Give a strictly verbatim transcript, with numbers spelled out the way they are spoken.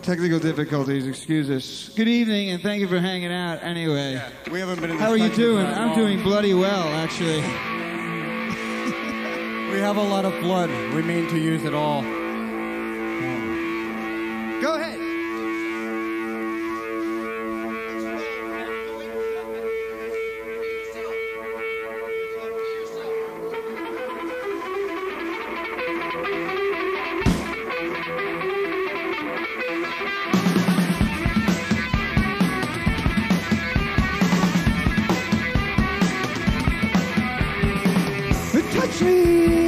technical difficulties. Excuse us. Good evening, and thank you for hanging out. Anyway, yeah, we haven't been in this how are you country doing? for that I'm long. doing bloody well, actually. We have a lot of blood. We mean to use it all. Go ahead. Touch me.